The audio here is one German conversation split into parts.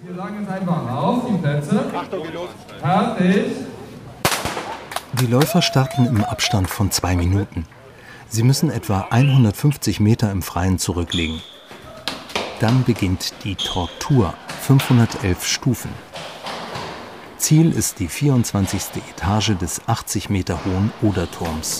Wir sagen jetzt einfach auf, die Plätze. Achtung, geht los. Fertig. Die Läufer starten im Abstand von 2 Minuten. Sie müssen etwa 150 Meter im Freien zurücklegen. Dann beginnt die Tortur, 511 Stufen. Ziel ist die 24. Etage des 80 Meter hohen Oderturms.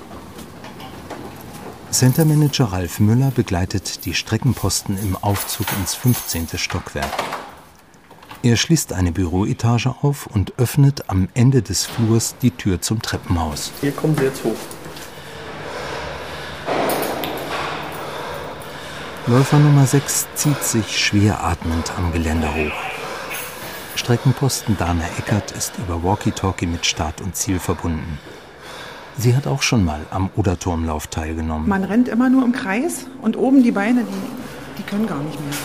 Centermanager Ralf Müller begleitet die Streckenposten im Aufzug ins 15. Stockwerk. Er schließt eine Büroetage auf und öffnet am Ende des Flurs die Tür zum Treppenhaus. Hier kommen Sie jetzt hoch. Läufer Nummer 6 zieht sich schwer atmend am Geländer hoch. Streckenposten Dana Eckert ist über Walkie-Talkie mit Start und Ziel verbunden. Sie hat auch schon mal am Oderturmlauf teilgenommen. Man rennt immer nur im Kreis und oben die Beine, die können gar nicht mehr.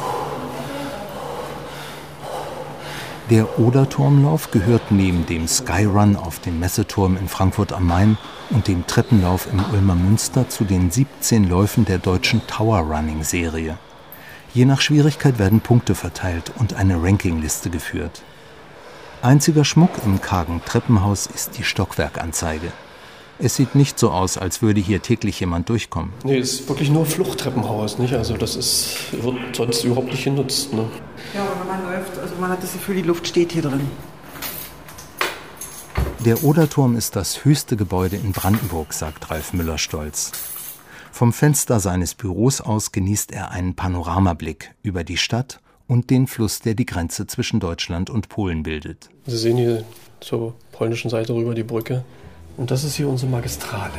Der Oderturmlauf gehört neben dem Skyrun auf dem Messeturm in Frankfurt am Main und dem Treppenlauf im Ulmer Münster zu den 17 Läufen der deutschen Tower-Running-Serie. Je nach Schwierigkeit werden Punkte verteilt und eine Rankingliste geführt. Einziger Schmuck im kargen Treppenhaus ist die Stockwerkanzeige. Es sieht nicht so aus, als würde hier täglich jemand durchkommen. Nee, es ist wirklich nur Fluchttreppenhaus, nicht? Also das wird sonst überhaupt nicht genutzt, ne? Ja, aber wenn man läuft, also man hat das Gefühl, die Luft steht hier drin. Der Oderturm ist das höchste Gebäude in Brandenburg, sagt Ralf Müller stolz. Vom Fenster seines Büros aus genießt er einen Panoramablick über die Stadt und den Fluss, der die Grenze zwischen Deutschland und Polen bildet. Sie sehen hier zur polnischen Seite rüber die Brücke. Und das ist hier unsere Magistrale.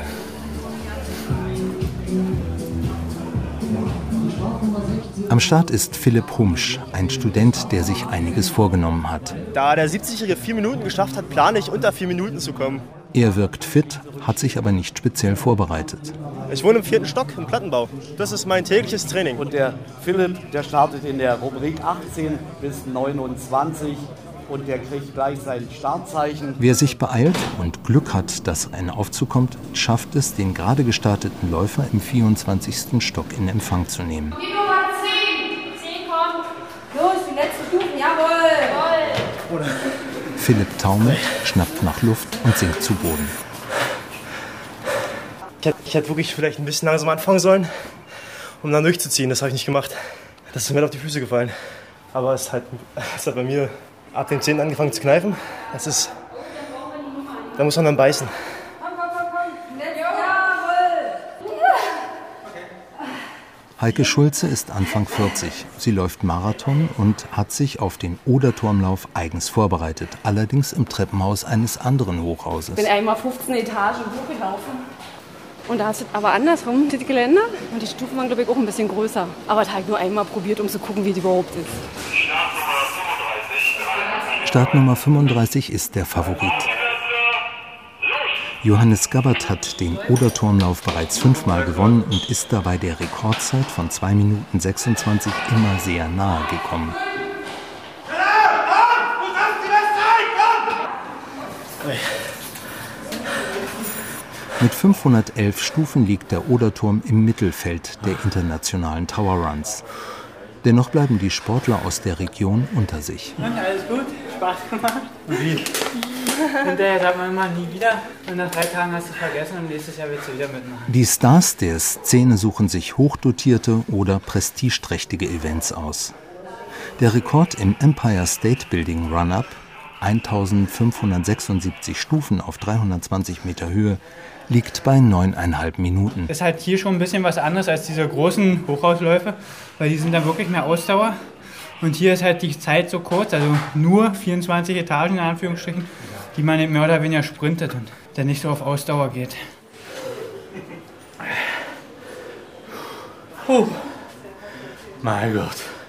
Am Start ist Philipp Humsch, ein Student, der sich einiges vorgenommen hat. Da der 70-Jährige 4 Minuten geschafft hat, plane ich unter 4 Minuten zu kommen. Er wirkt fit, hat sich aber nicht speziell vorbereitet. Ich wohne im 4. Stock im Plattenbau. Das ist mein tägliches Training. Und der Philipp, der startet in der Rubrik 18 bis 29 und der kriegt gleich sein Startzeichen. Wer sich beeilt und Glück hat, dass ein Aufzug kommt, schafft es, den gerade gestarteten Läufer im 24. Stock in Empfang zu nehmen. Die Nummer 10. 10 kommt. Los, die letzten Stufen, jawohl. Philipp taumelt, schnappt nach Luft und sinkt zu Boden. Ich hätte wirklich vielleicht ein bisschen langsam anfangen sollen, um dann durchzuziehen. Das habe ich nicht gemacht. Das ist mir auf die Füße gefallen. Aber es hat bei mir ab dem 10. angefangen zu kneifen. Da muss man dann beißen. Heike Schulze ist Anfang 40. Sie läuft Marathon und hat sich auf den Oderturmlauf eigens vorbereitet. Allerdings im Treppenhaus eines anderen Hochhauses. Ich bin einmal 15 Etagen hochgelaufen. Und da ist es aber andersrum, das Geländer. Und die Stufen waren, glaube ich, auch ein bisschen größer. Aber das habe ich nur einmal probiert, um zu gucken, wie die überhaupt ist. Startnummer 35 ist der Favorit. Johannes Gabbert hat den Oderturmlauf bereits 5-mal gewonnen und ist dabei der Rekordzeit von 2 Minuten 26 immer sehr nahe gekommen. Mit 511 Stufen liegt der Oderturm im Mittelfeld der internationalen Towerruns. Dennoch bleiben die Sportler aus der Region unter sich. Und alles gut? Spaß gemacht? Wie? Hinterher sagt man immer nie wieder. Und nach 3 Tagen hast du es vergessen und nächstes Jahr willst du wieder mitmachen. Die Stars der Szene suchen sich hochdotierte oder prestigeträchtige Events aus. Der Rekord im Empire State Building Run-Up, 1576 Stufen auf 320 Meter Höhe, liegt bei 9,5 Minuten. Das ist halt hier schon ein bisschen was anderes als diese großen Hochhausläufe, weil die sind dann wirklich mehr Ausdauer. Und hier ist halt die Zeit so kurz, also nur 24 Etagen in Anführungsstrichen, die man mehr oder weniger sprintet und dann nicht so auf Ausdauer geht. Mein Gott.